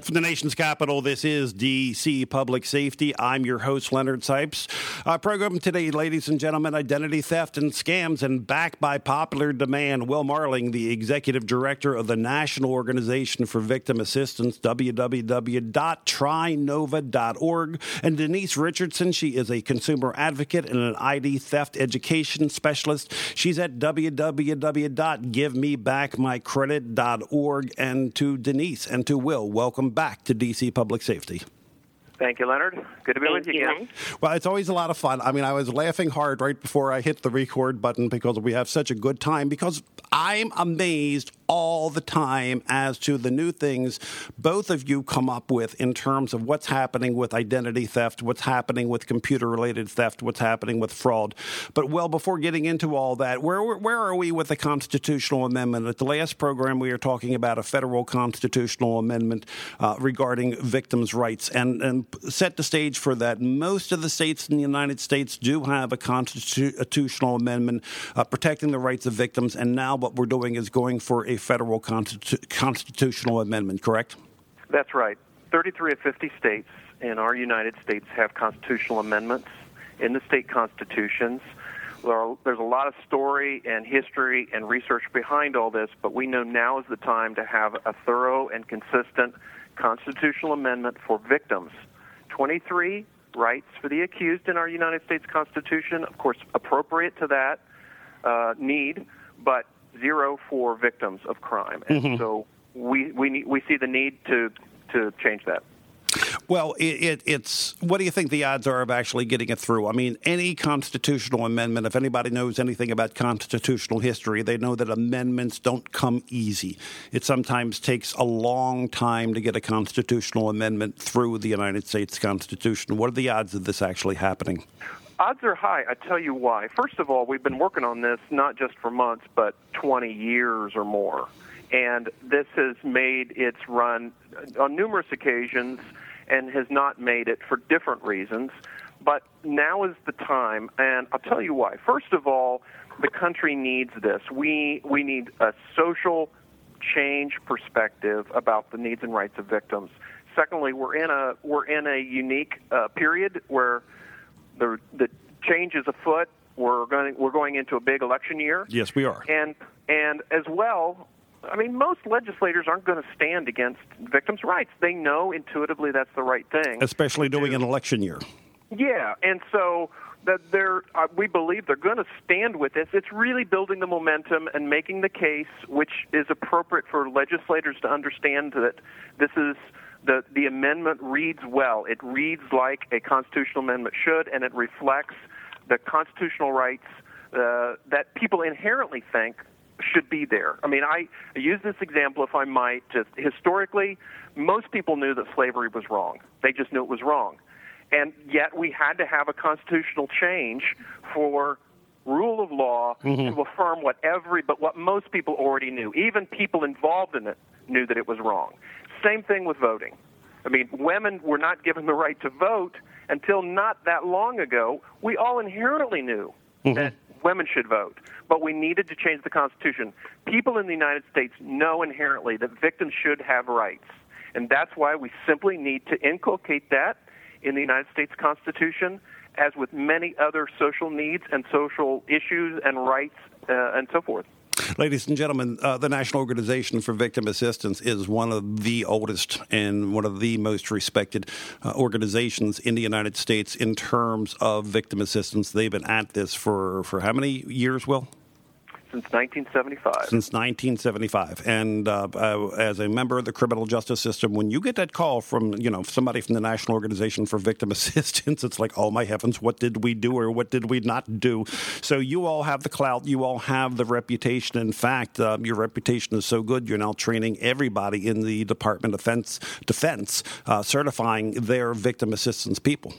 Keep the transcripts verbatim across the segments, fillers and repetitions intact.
From the nation's capital, this is D C Public Safety. I'm your host, Leonard Sipes. Our program today, ladies and gentlemen, identity theft and scams, and backed by popular demand, Will Marling, the Executive Director of the National Organization for Victim Assistance, w w w dot tri nova dot org, and Denise Richardson. She is a consumer advocate and an I D theft education specialist. She's at w w w dot give me back my credit dot org. And to Denise and to Will, welcome back to D C Public Safety. Thank you, Leonard. Good to be Thank with you again. Well, it's always a lot of fun. I mean, I was laughing hard right before I hit the record button because we have such a good time, because I'm amazed all the time as to the new things both of you come up with in terms of what's happening with identity theft, what's happening with computer-related theft, what's happening with fraud. But, well, before getting into all that, where where are we with the constitutional amendment? At the last program, we were talking about a federal constitutional amendment uh, regarding victims' rights. And, and set the stage for that. Most of the states in the United States do have a constitutional amendment uh, protecting the rights of victims, and now what we're doing is going for a federal constitu- constitutional amendment, correct? That's right. thirty-three of fifty states in our United States have constitutional amendments in the state constitutions. There are, there's a lot of story and history and research behind all this, but we know now is the time to have a thorough and consistent constitutional amendment for victims. twenty-three rights for the accused in our United States Constitution, of course, appropriate to that uh, need, but zero for victims of crime. And mm-hmm. so we we need, we see the need to to change that. Well, it, it, it's what do you think the odds are of actually getting it through? I mean, any constitutional amendment, if anybody knows anything about constitutional history, they know that amendments don't come easy. It sometimes takes a long time to get a constitutional amendment through the United States Constitution. What are the odds of this actually happening? Odds are high. I tell you why. First of all, we've been working on this not just for months, but twenty years or more. And this has made its run on numerous occasions and has not made it for different reasons. But now is the time, and I'll tell you why. First of all, the country needs this. We we need a social change perspective about the needs and rights of victims. Secondly, we're in a we're in a unique uh, period where the the change is afoot. We're going we're going into a big election year. Yes, we are. And and as well, I mean, most legislators aren't going to stand against victims' rights. They know intuitively that's the right thing. Especially during an election year. Yeah, and so that they're, uh, we believe they're going to stand with this. It's really building the momentum and making the case, which is appropriate for legislators to understand that this is the the amendment reads well. It reads like a constitutional amendment should, and it reflects the constitutional rights uh, that people inherently think should be there. I mean, I use this example, if I might, just historically, most people knew that slavery was wrong. They just knew it was wrong. And yet we had to have a constitutional change for rule of law mm-hmm. to affirm what every, but what most people already knew. Even people involved in it knew that it was wrong. Same thing with voting. I mean, women were not given the right to vote until not that long ago. We all inherently knew mm-hmm. that women should vote, but we needed to change the Constitution. People in the United States know inherently that victims should have rights, and that's why we simply need to inculcate that in the United States Constitution, as with many other social needs and social issues and rights uh, and so forth. Ladies and gentlemen, uh, the National Organization for Victim Assistance is one of the oldest and one of the most respected uh, organizations in the United States in terms of victim assistance. They've been at this for, for how many years, Will? Since nineteen seventy-five. Since nineteen seventy-five. And uh, uh, as a member of the criminal justice system, when you get that call from, you know, somebody from the National Organization for Victim Assistance, it's like, oh, my heavens, what did we do or what did we not do? So you all have the clout. You all have the reputation. In fact, uh, your reputation is so good, you're now training everybody in the Department of Defense, Defense uh, certifying their victim assistance people.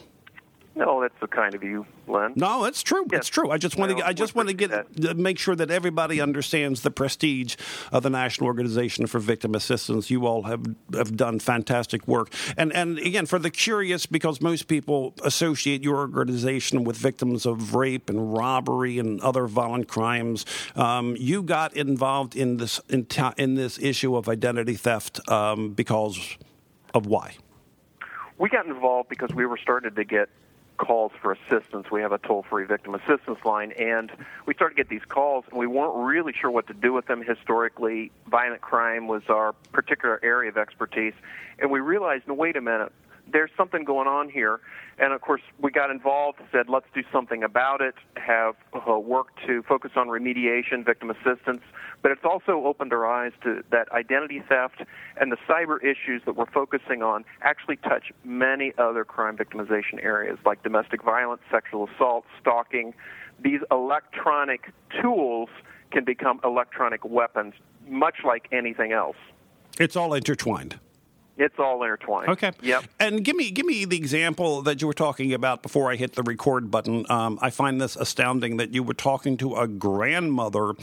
No, that's so kind of you, Len. No, it's true. Yes. It's true. I just want to. I just want to get that. make sure that everybody understands the prestige of the National Organization for Victim Assistance. You all have have done fantastic work, and and again for the curious, because most people associate your organization with victims of rape and robbery and other violent crimes. Um, you got involved in this in, ta- in this issue of identity theft um, because. of why? We got involved because we were starting to get calls for assistance. We have a toll-free victim assistance line, and we started to get these calls, and we weren't really sure what to do with them. Historically, violent crime was our particular area of expertise, and we realized, no, wait a minute, there's something going on here. And, of course, we got involved, said, let's do something about it, have uh, work to focus on remediation, victim assistance. But it's also opened our eyes to that identity theft and the cyber issues that we're focusing on actually touch many other crime victimization areas like domestic violence, sexual assault, stalking. These electronic tools can become electronic weapons, much like anything else. It's all intertwined. It's all intertwined. Okay. Yep. And give me give me the example that you were talking about before I hit the record button. Um, I find this astounding that you were talking to a grandmother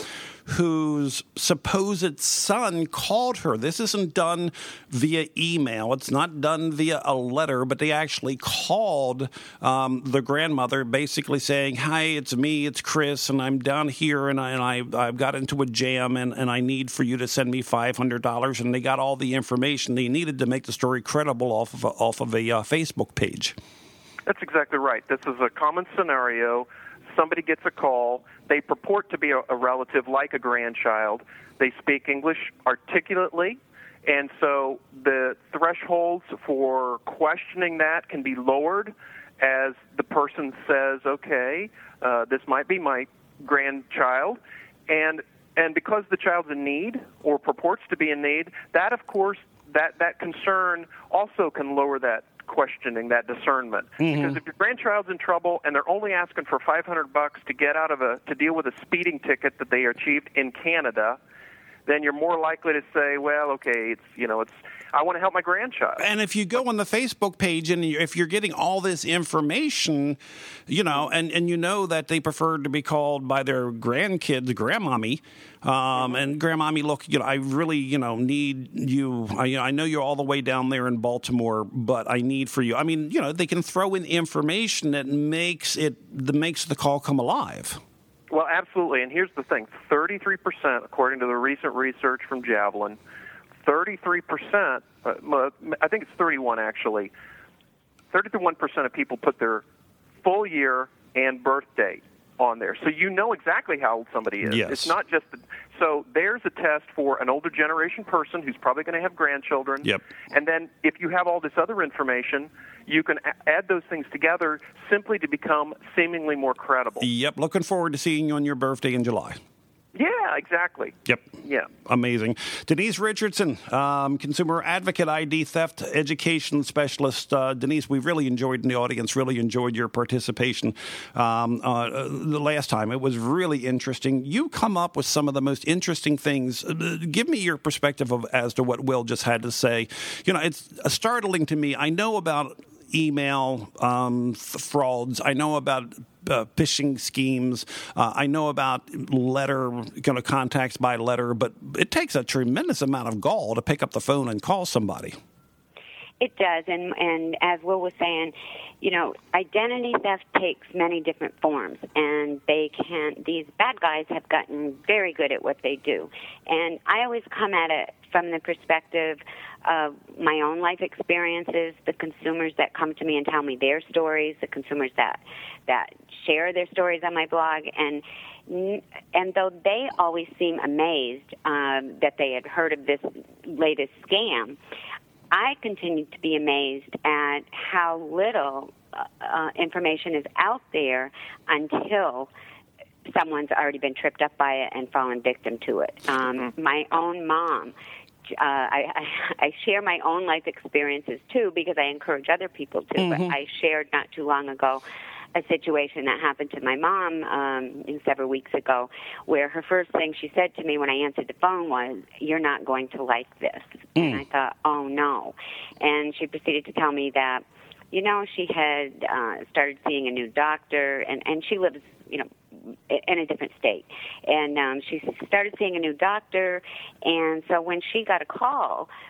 whose supposed son called her. This isn't done via email. It's not done via a letter, but they actually called um, the grandmother basically saying, hi, it's me, it's Chris, and I'm down here, and, I, and I, I've got into a jam, and, and I need for you to send me five hundred dollars. And they got all the information they needed to make the story credible off of a, off of a uh, Facebook page. That's exactly right. This is a common scenario. Somebody gets a call. They purport to be a, a relative like a grandchild. They speak English articulately, and so the thresholds for questioning that can be lowered as the person says, okay, uh, this might be my grandchild, and and because the child's in need or purports to be in need, that, of course, that, that concern also can lower that questioning, that discernment. Mm-hmm. Because if your grandchild's in trouble and they're only asking for five hundred bucks to get out of a to deal with a speeding ticket that they achieved in Canada, then you're more likely to say, well, okay, it's you know, it's I want to help my grandchild. And if you go on the Facebook page and if you're getting all this information, you know, and, and you know that they prefer to be called by their grandkids grandmommy, um, and grandmommy, look, you know, I really, you know, need you. I, I know you're all the way down there in Baltimore, but I need for you. I mean, you know, they can throw in information that makes it that makes the call come alive. Well, absolutely. And here's the thing: thirty-three percent, according to the recent research from Javelin, thirty-three percent, uh, I think it's thirty-one actually, thirty-one percent of people put their full year and birth date on there. So you know exactly how old somebody is. Yes. It's not just, the, so there's a test for an older generation person who's probably going to have grandchildren. Yep. And then if you have all this other information, you can a- add those things together simply to become seemingly more credible. Yep. Looking forward to seeing you on your birthday in July. Yeah, exactly. Yep. Yeah. Amazing. Denise Richardson, um, consumer advocate, I D theft education specialist. Uh, Denise, we've really enjoyed, in the audience, really enjoyed your participation um, uh, the last time. It was really interesting. You come up with some of the most interesting things. Uh, give me your perspective of as to what Will just had to say. You know, it's startling to me. I know about email um, frauds. I know about uh, phishing schemes. Uh, I know about letter, kind of contacts by letter, but it takes a tremendous amount of gall to pick up the phone and call somebody. It does, and and as Will was saying, you know, identity theft takes many different forms, and they can. These bad guys have gotten very good at what they do, and I always come at it from the perspective of my own life experiences, the consumers that come to me and tell me their stories, the consumers that that share their stories on my blog, and and though they always seem amazed um, that they had heard of this latest scam, I continue to be amazed at how little uh, information is out there until someone's already been tripped up by it and fallen victim to it. Um, mm-hmm. My own mom, uh, I, I, I share my own life experiences, too, because I encourage other people to. Mm-hmm. But I shared not too long ago a situation that happened to my mom um, several weeks ago, where her first thing she said to me when I answered the phone was, "You're not going to like this." Mm. And I thought, oh, no. And she proceeded to tell me that, you know, she had uh, started seeing a new doctor, and, and she lives, you know, in a different state. And um, she started seeing a new doctor, and so when she got a call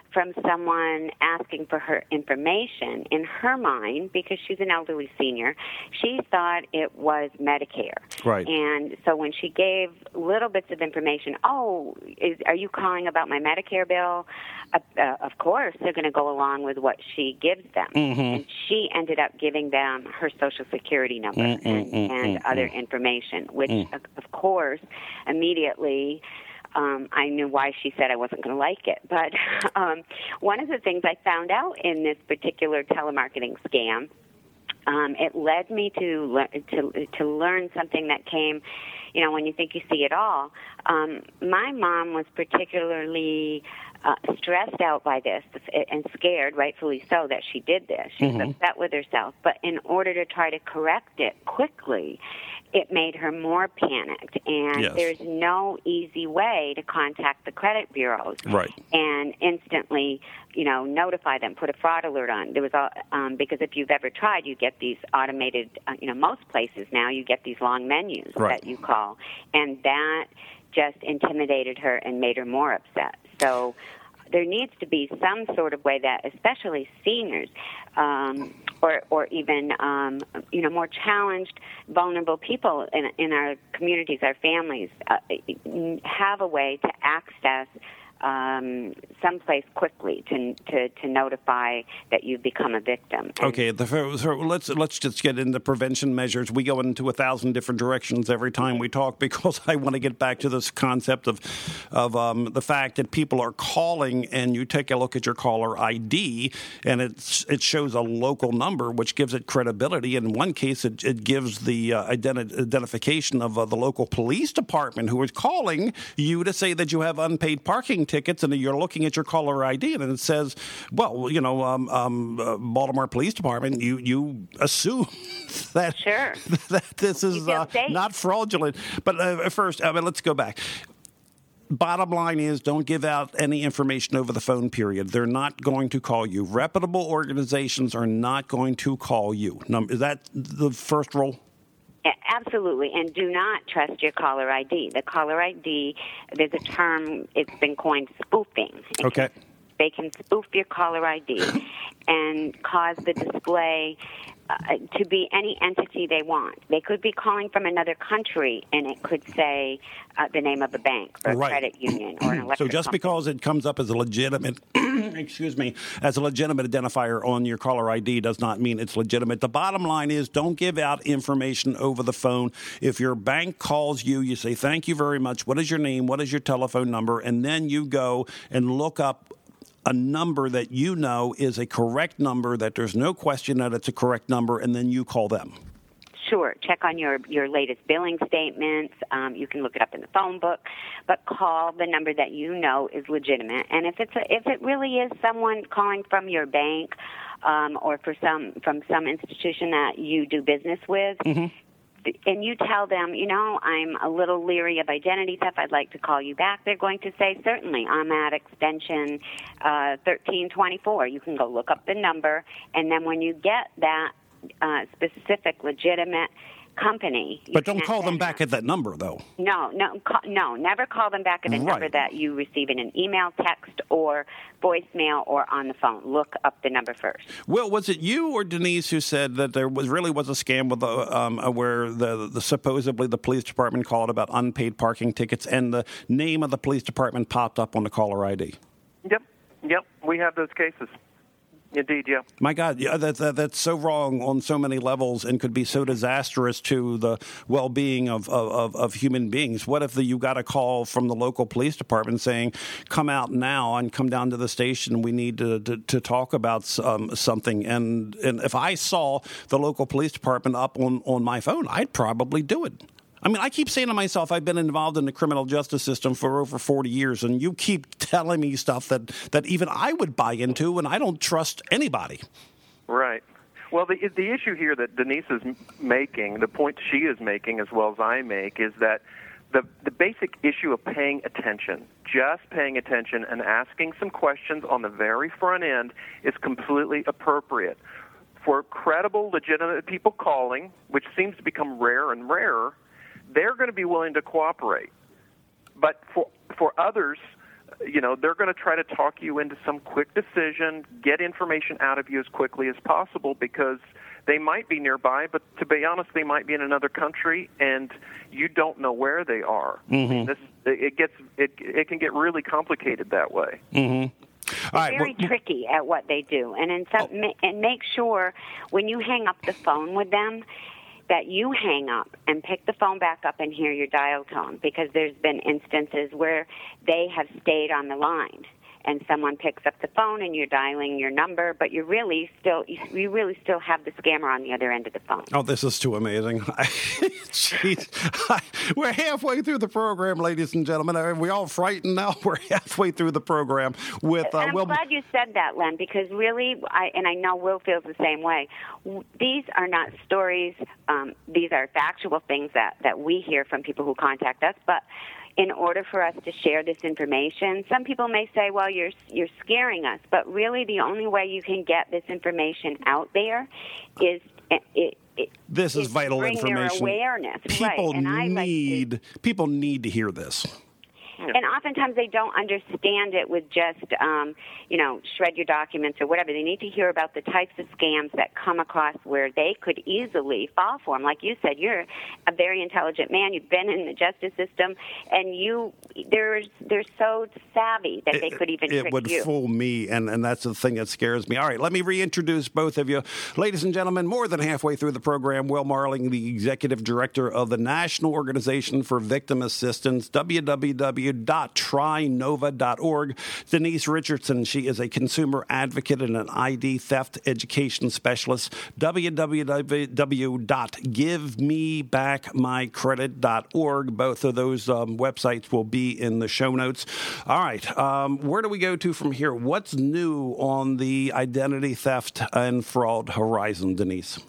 from someone asking for her information, in her mind, because she's an elderly senior, she thought it was Medicare. Right. And so when she gave little bits of information, oh, is, are you calling about my Medicare bill? Uh, uh, of course, they're going to go along with what she gives them. Mm-hmm. And she ended up giving them her Social Security number mm, and, mm, mm, and mm, other mm. information, which, Mm. of, of course, immediately um, I knew why she said I wasn't going to like it. But um, one of the things I found out in this particular telemarketing scam, um, it led me to, le- to to learn something that came, you know, when you think you see it all. Um, my mom was particularly uh, stressed out by this and scared, rightfully so, that she did this. She Mm-hmm. was upset with herself. But in order to try to correct it quickly, it made her more panicked. And Yes. there's no easy way to contact the credit bureaus Right. and instantly, you know, notify them, put a fraud alert on. There was a, um, because if you've ever tried, you get these automated, uh, you know, most places now you get these long menus Right. that you call. And that just intimidated her and made her more upset. So there needs to be some sort of way that, especially seniors, um, or or even um, you know more challenged, vulnerable people in in our communities, our families, uh, have a way to access um, someplace quickly to, to to notify that you've become a victim. And Okay, the, so let's let's just get into prevention measures. We go into a thousand different directions every time we talk because I want to get back to this concept of of um, the fact that people are calling, and you take a look at your caller I D, and it's it shows a local number, which gives it credibility. In one case, it, it gives the uh, identi- identification of uh, the local police department who is calling you to say that you have unpaid parking tickets, and you're looking at your caller I D, and it says, well, you know, um, um, uh, Baltimore Police Department, you, you assume that, Sure. that this You is feel uh, safe. not fraudulent. But uh, first, I mean, let's go back. Bottom line is, don't give out any information over the phone, period. They're not going to call you. Reputable organizations are not going to call you. Number, is that the first rule? Absolutely, and do not trust your caller I D. The caller I D, there's a term, it's been coined spoofing. Okay. They can spoof your caller I D and cause the display uh, to be any entity they want. They could be calling from another country, and it could say uh, the name of a bank or a Right. credit union or an electric So just company. because it comes up as a legitimate, excuse me, as a legitimate identifier on your caller I D does not mean it's legitimate. The bottom line is, don't give out information over the phone. If your bank calls you, you say, thank you very much. What is your name? What is your telephone number? And then you go and look up a number that you know is a correct number, that there's no question that it's a correct number, and then you call them. Sure. Check on your, your latest billing statements. Um, you can look it up in the phone book, but call the number that you know is legitimate. And if it's a, if it really is someone calling from your bank um, or for some from some institution that you do business with, Mm-hmm. and you tell them, you know, I'm a little leery of identity theft, I'd like to call you back, they're going to say, certainly, I'm at extension uh, thirteen twenty-four. You can go look up the number, and then when you get that uh, specific, legitimate company... you But don't can call them then- back at that number, though. No, no, ca- no. Never call them back at a Right. number that you receive in an email, text, or voicemail, or on the phone. Look up the number first. Will, was it you or Denise who said that there was really was a scam with the, um, uh, where the, the supposedly the police department called about unpaid parking tickets, and the name of the police department popped up on the caller I D? Yep, yep. We have those cases. Indeed, yeah. My God, yeah, that, that that's so wrong on so many levels and could be so disastrous to the well-being of, of, of human beings. What if the, you got a call from the local police department saying, come out now and come down to the station, we need to, to, to talk about um, something. And, and if I saw the local police department up on, on my phone, I'd probably do it. I mean, I keep saying to myself, I've been involved in the criminal justice system for over forty years, and you keep telling me stuff that, that even I would buy into, and I don't trust anybody. Right. Well, the the issue here that Denise is making, the point she is making as well as I make, is that the the basic issue of paying attention, just paying attention and asking some questions on the very front end is completely appropriate. For credible, legitimate people calling, which seems to become rare and rarer, they're going to be willing to cooperate. But for for others you know, they're going to try to talk you into some quick decision, get information out of you as quickly as possible because they might be nearby, but to be honest, they might be in another country, and you don't know where they are. Mm-hmm. This it gets it it can get really complicated that way. Mm-hmm. They're right, very well, tricky at what they do, and in some, oh. and make sure when you hang up the phone with them that you hang up and pick the phone back up and hear your dial tone, because there's been instances where they have stayed on the line and someone picks up the phone and you're dialing your number, but you're really still you really still have the scammer on the other end of the phone. Oh, this is too amazing. Jeez. We're halfway through the program, ladies and gentlemen. Are we all frightened now? We're halfway through the program with uh, and I'm Will. glad you said that, Len, because really, I, and I know Will feels the same way, these are not stories. Um, these are factual things that, that we hear from people who contact us, but in order for us to share this information, some people may say, well, you're you're scaring us, but really the only way you can get this information out there is it, it, it this is, is vital bring information. Their awareness. People right. and I need like to, people need to hear this. And oftentimes they don't understand it with just, um, you know, shred your documents or whatever. They need to hear about the types of scams that come across where they could easily fall for them. Like you said, you're a very intelligent man. You've been in the justice system, and you they're they're so savvy that they could even it, trick it would you. fool me, and, and that's the thing that scares me. All right, let me reintroduce both of you. Ladies and gentlemen, more than halfway through the program, Will Marling, the Executive Director of the National Organization for Victim Assistance, w w w dot try nova dot org. Denise Richardson, she is a consumer advocate and an I D theft education specialist, w w w dot give me back my credit dot org. Both of those um, websites will be in the show notes. All right, um, where do we go to from here? What's new on the identity theft and fraud horizon, Denise?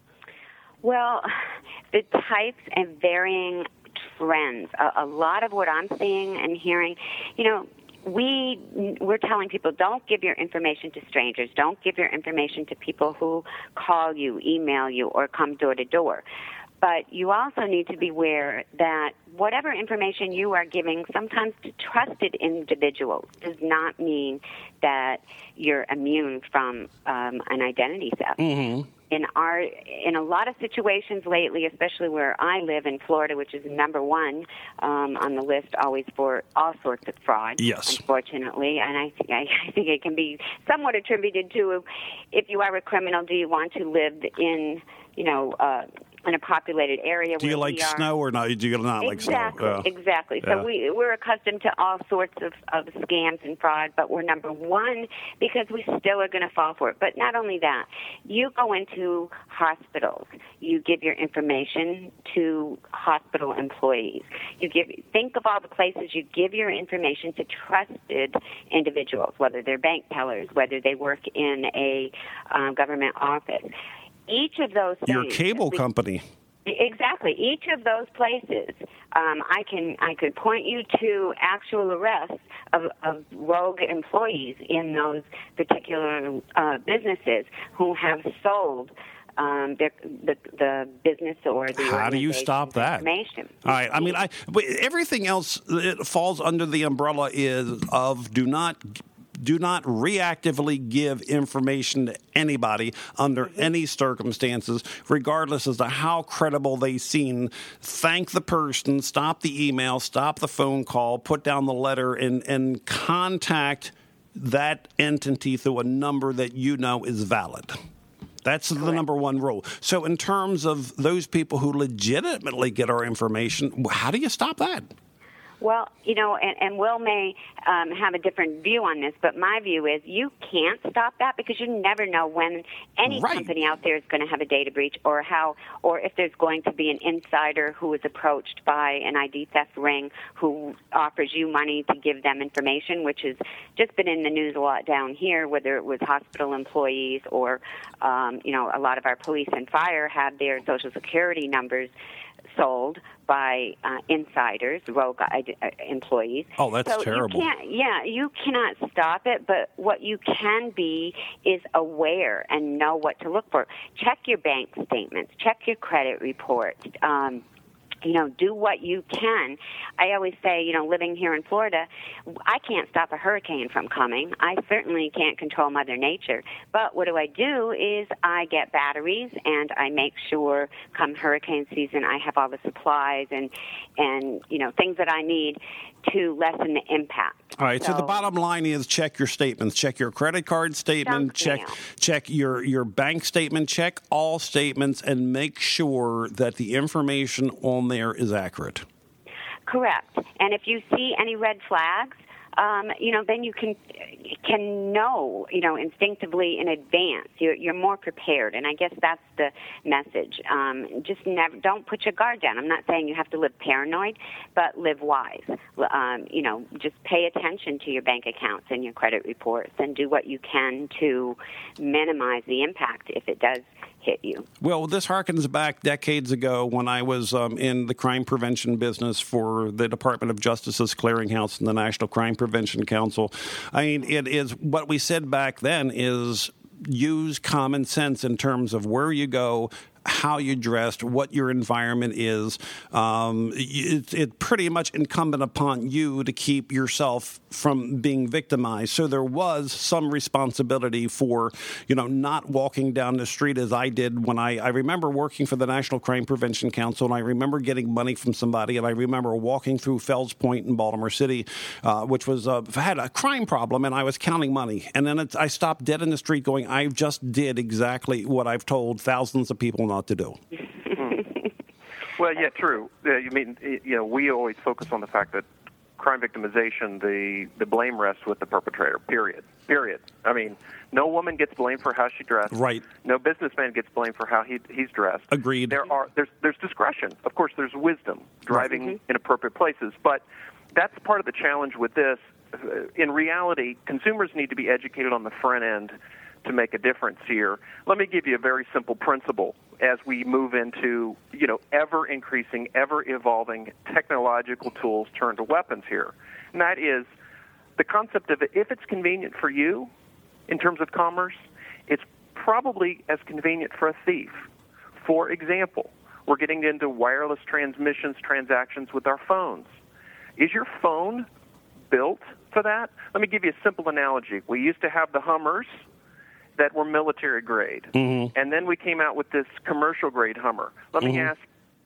Well, the types and varying trends. A, a lot of what I'm seeing and hearing, you know, we we're telling people don't give your information to strangers. Don't give your information to people who call you, email you, or come door to door. But you also need to be aware that whatever information you are giving, sometimes to trusted individuals, does not mean that you're immune from um, an identity theft. Mm-hmm. In our, in a lot of situations lately, especially where I live in Florida, which is number one um, on the list always for all sorts of fraud, yes, unfortunately, and I think I, I think it can be somewhat attributed to if you are a criminal, do you want to live in, you know, uh, in a populated area? Do you like snow or not? Do you not like snow? Exactly, Uh, exactly. So yeah. we, we're accustomed to all sorts of, of scams and fraud, but we're number one because we still are going to fall for it. But not only that, you go into hospitals, you give your information to hospital employees. You give, think of all the places you give your information to trusted individuals, whether they're bank tellers, whether they work in a uh, government office. Each of those things, your cable we, company. Exactly. Each of those places, um, I can I could point you to actual arrests of, of rogue employees in those particular uh, businesses who have sold um, their, the the business or the How do you stop that? Information. All right. I mean, I but everything else that falls under the umbrella is of do not. Do not reactively give information to anybody under any circumstances, regardless as to how credible they seem. Thank the person, stop the email, stop the phone call, put down the letter, and, and contact that entity through a number that you know is valid. That's the number one rule. So in terms of those people who legitimately get our information, how do you stop that? Well, you know, and, and Will may um, have a different view on this, but my view is you can't stop that because you never know when any right. company out there is going to have a data breach, or how, or if there's going to be an insider who is approached by an I D theft ring who offers you money to give them information, which has just been in the news a lot down here, whether it was hospital employees or, um, you know, a lot of our police and fire had their Social Security numbers sold by uh, insiders, rogue uh, employees. Oh, that's so terrible. You can't, yeah, you cannot stop it, but what you can be is aware and know what to look for. Check your bank statements. Check your credit report. Um, you know, do what you can. I always say, you know, living here in Florida, I can't stop a hurricane from coming. I certainly can't control Mother Nature. But what do I do is I get batteries, and I make sure come hurricane season I have all the supplies and, and you know, things that I need to lessen the impact. All right, so, so the bottom line is check your statements. Check your credit card statement. Check mail. check your, your bank statement. Check all statements and make sure that the information on there is accurate. Correct. And if you see any red flags, um, you know, then you can can know, you know, instinctively in advance. You're, you're more prepared, and I guess that's the message. Um, just never, don't put your guard down. I'm not saying you have to live paranoid, but live wise. Um, you know, just pay attention to your bank accounts and your credit reports, and do what you can to minimize the impact if it does hit you. Well, this harkens back decades ago when I was um, in the crime prevention business for the Department of Justice's Clearinghouse and the National Crime Prevention Council. I mean, it is what we said back then is use common sense in terms of where you go, how you dressed, what your environment is. Um, it's it pretty much incumbent upon you to keep yourself from being victimized. So there was some responsibility for, you know, not walking down the street as I did when I, I remember working for the National Crime Prevention Council, and I remember getting money from somebody, and I remember walking through Fells Point in Baltimore City, uh, which was uh, had a crime problem, and I was counting money. And then it's, I stopped dead in the street going, I just did exactly what I've told thousands of people not to do. Well, yeah, true. Uh, you mean, you know, we always focus on the fact that crime victimization, the, the blame rests with the perpetrator, period. Period. I mean, no woman gets blamed for how she dressed. Right. No businessman gets blamed for how he, he's dressed. Agreed. There are there's there's discretion. Of course, there's wisdom driving mm-hmm. in appropriate places, but that's part of the challenge with this. In reality, consumers need to be educated on the front end to make a difference here. Let me give you a very simple principle as we move into, you know, ever-increasing, ever-evolving technological tools turned to weapons here. And that is the concept of if it's convenient for you in terms of commerce, it's probably as convenient for a thief. For example, we're getting into wireless transmissions, transactions with our phones. Is your phone built for that? Let me give you a simple analogy. We used to have the Hummers that were military grade. Mm-hmm. And then we came out with this commercial grade Hummer. Let mm-hmm. me ask,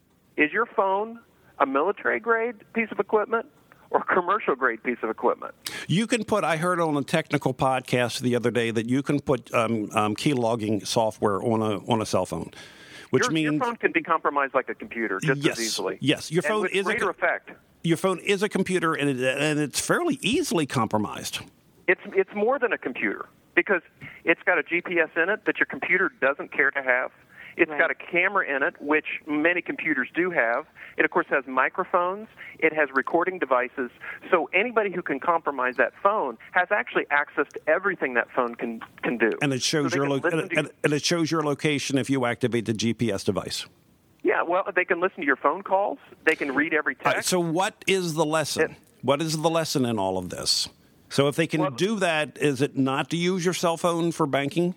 is your phone a military grade piece of equipment or commercial grade piece of equipment? You can put, I heard on a technical podcast the other day that you can put um, um, key logging software on a on a cell phone. Which your, means your phone can be compromised like a computer just yes, as easily. Yes, your phone and with is greater a effect. Your phone is a computer, and it, and it's fairly easily compromised. It's it's more than a computer because it's got a G P S in it that your computer doesn't care to have. It's right. got a camera in it, which many computers do have. It, of course, has microphones. It has recording devices. So anybody who can compromise that phone has actually access to everything that phone can, can do. And it shows so your lo- and, to- and it shows your location if you activate the G P S device. Yeah, well, they can listen to your phone calls. They can read every text. All right, so what is the lesson? It, what is the lesson in all of this? So if they can well, do that, is it not to use your cell phone for banking?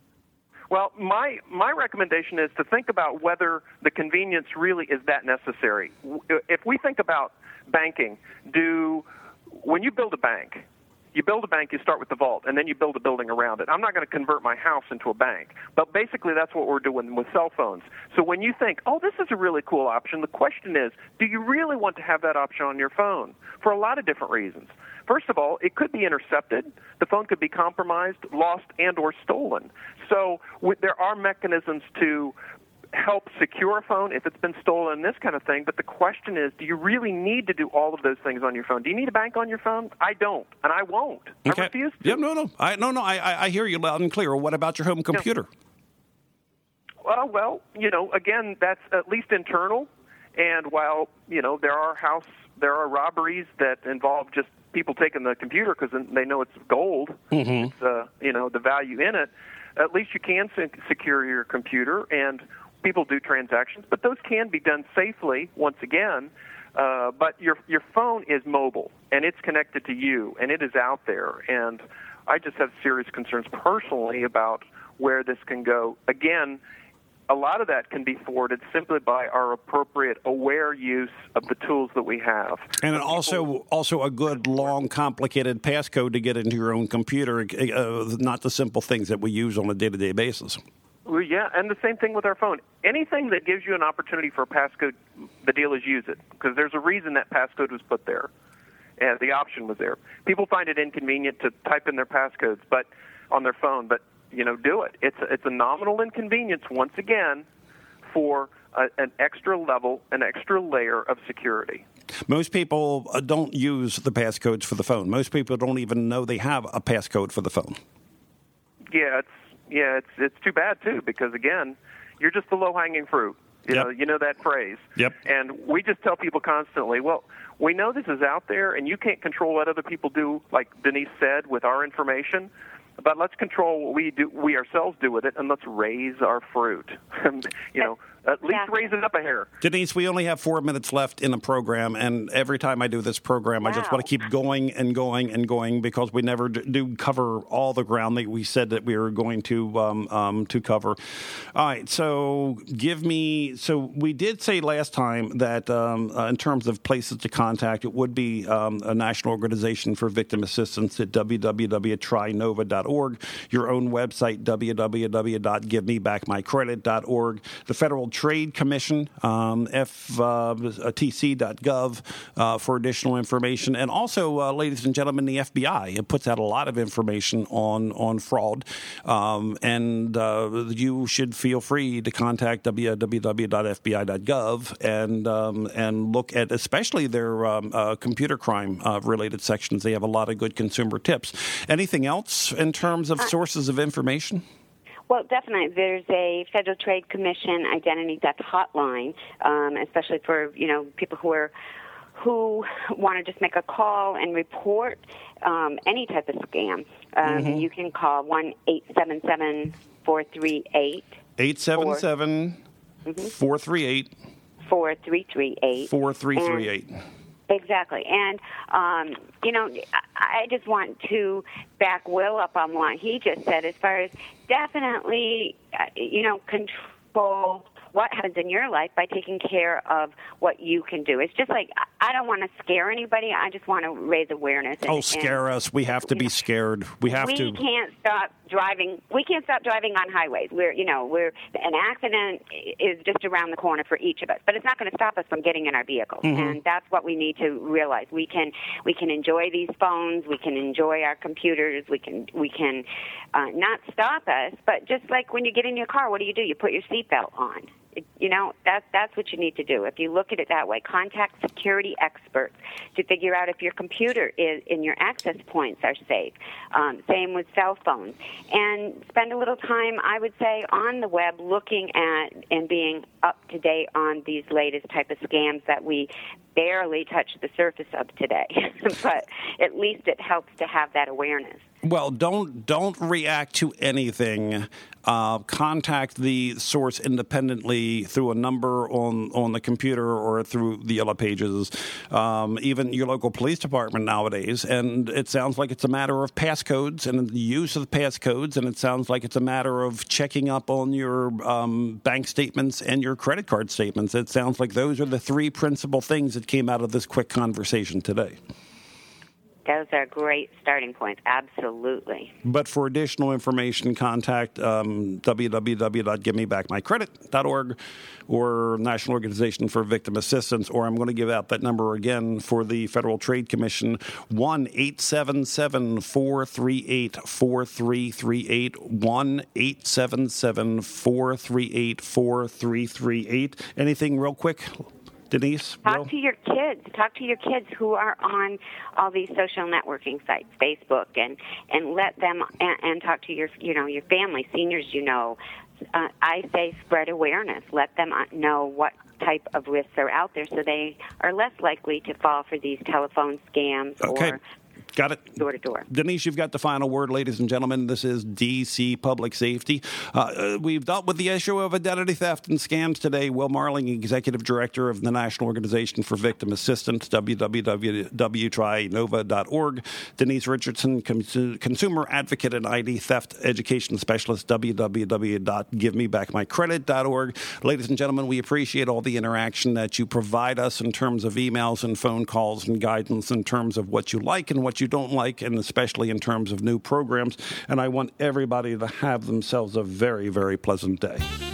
Well, my my recommendation is to think about whether the convenience really is that necessary. If we think about banking, do when you build a bank, you build a bank, you start with the vault, and then you build a building around it. I'm not going to convert my house into a bank, but basically that's what we're doing with cell phones. So when you think, oh, this is a really cool option, the question is, do you really want to have that option on your phone? For a lot of different reasons. First of all, it could be intercepted. The phone could be compromised, lost, and or stolen. So w- there are mechanisms to help secure a phone if it's been stolen, this kind of thing. But the question is, do you really need to do all of those things on your phone? Do you need a bank on your phone? I don't, and I won't. Okay. I refuse to. Yeah, no, no, I, no, no. I, I hear you loud and clear. What about your home computer? Yeah. Well, well, you know, again, that's at least internal. And while you know there are house, there are robberies that involve just people taking the computer because they know it's gold. Mm-hmm. It's uh, you know the value in it. At least you can secure your computer, and people do transactions, but those can be done safely. Once again, uh, but your your phone is mobile and it's connected to you, and it is out there. And I just have serious concerns personally about where this can go. Again, a lot of that can be thwarted simply by our appropriate aware use of the tools that we have. And also also a good, long, complicated passcode to get into your own computer, uh, not the simple things that we use on a day-to-day basis. Well, yeah, and the same thing with our phone. Anything that gives you an opportunity for a passcode, the deal is use it, because there's a reason that passcode was put there, and the option was there. People find it inconvenient to type in their passcodes but on their phone, but you know, do it. It's a, it's a nominal inconvenience, once again, for a, an extra level, an extra layer of security. Most people don't use the passcodes for the phone. Most people don't even know they have a passcode for the phone. Yeah, it's yeah, it's it's too bad too, because again, you're just the low-hanging fruit. You Yep. know, you know that phrase. Yep. And we just tell people constantly, well, we know this is out there, and you can't control what other people do, like Denise said, with our information. But let's control what we do, we ourselves do with it, and let's raise our fruit. you know, at least Exactly. raise it up a hair. Denise, we only have four minutes left in the program, and every time I do this program, I just Wow. want to keep going and going and going because we never d- do cover all the ground that we said that we were going to um, um, to cover. All right, so give me. So we did say last time that um, uh, in terms of places to contact, it would be um, a national organization for victim assistance at w w w dot trinova dot org, your own website w w w dot give me back my credit dot org, the Federal Trade Commission, um, f t c dot gov uh, for additional information. And also, uh, ladies and gentlemen, the F B I. It puts out a lot of information on, on fraud. Um, and uh, you should feel free to contact w w w dot f b i dot gov and um, and look at especially their um, uh, computer crime uh, related sections. They have a lot of good consumer tips. Anything else in terms of sources of information? Well, definitely. There's a Federal Trade Commission identity theft hotline, um, especially for, you know, people who are who want to just make a call and report um, any type of scam. Um, mm-hmm. You can call one eight seven seven, four three eight eight seven seven, four three eight four three three eight four three three eight Exactly. And, um, you know, I just want to back Will up on what he just said as far as definitely, uh, you know, control what happens in your life by taking care of what you can do. It's just like, I don't want to scare anybody. I just want to raise awareness. And, oh, scare and, us. We have to be scared. We have we to. We can't stop driving. We can't stop driving on highways. We're, you know, we're an accident is just around the corner for each of us, but it's not going to stop us from getting in our vehicles. Mm-hmm. And that's what we need to realize. We can we can enjoy these phones. We can enjoy our computers. We can we can uh, not stop us, but just like when you get in your car, what do you do? You put your seatbelt on. You know, that's, that's what you need to do. If you look at it that way, contact security experts to figure out if your computer is and your access points are safe. Um, same with cell phones. And spend a little time, I would say, on the web looking at and being up to date on these latest type of scams that we barely touch the surface of today. But at least it helps to have that awareness. Well, don't don't react to anything. Uh, contact the source independently through a number on, on the computer or through the Yellow Pages, um, even your local police department nowadays. And it sounds like it's a matter of passcodes and the use of passcodes, and it sounds like it's a matter of checking up on your um, bank statements and your credit card statements. It sounds like those are the three principal things that came out of this quick conversation today. Those are great starting points, absolutely. But for additional information, contact um, w w w dot give me back my credit dot org or National Organization for Victim Assistance, or I'm going to give out that number again for the Federal Trade Commission, one eight seven seven, four three eight, four three three eight, one eight seven seven, four three eight, four three three eight. Anything real quick? Denise? Talk Will? to your kids. Talk to your kids who are on all these social networking sites, Facebook, and, and let them and, and talk to your you know your family, seniors. You know, uh, I say spread awareness. Let them know what type of risks are out there, so they are less likely to fall for these telephone scams Okay. or. Got it. Door to door. Denise, you've got the final word, ladies and gentlemen. This is D C Public Safety. Uh, we've dealt with the issue of identity theft and scams today. Will Marling, Executive Director of the National Organization for Victim Assistance, w w w dot try nova dot org. Denise Richardson, cons- Consumer Advocate and I D Theft Education Specialist, w w w dot give me back my credit dot org. Ladies and gentlemen, we appreciate all the interaction that you provide us in terms of emails and phone calls and guidance in terms of what you like and what you don't like, and especially in terms of new programs. And I want everybody to have themselves a very, very pleasant day.